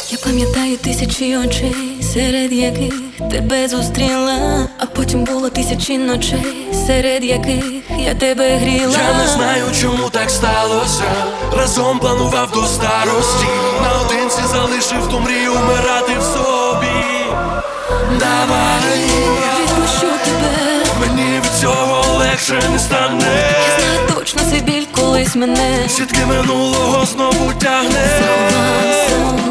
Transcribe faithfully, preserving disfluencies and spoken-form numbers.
Я пам'ятаю тисячі очей, серед яких тебе зустріла, а потім було тисячі ночей, серед яких я тебе гріла. Я не знаю, чому так сталося. Разом планував до старості, наодинці залишив ту мрію вмирати в собі. Давай, відпущу тебе, мені від цього легше не стане. я знаю точно, цей біль колись мене Сітки минулого знову тягне. Знову, знову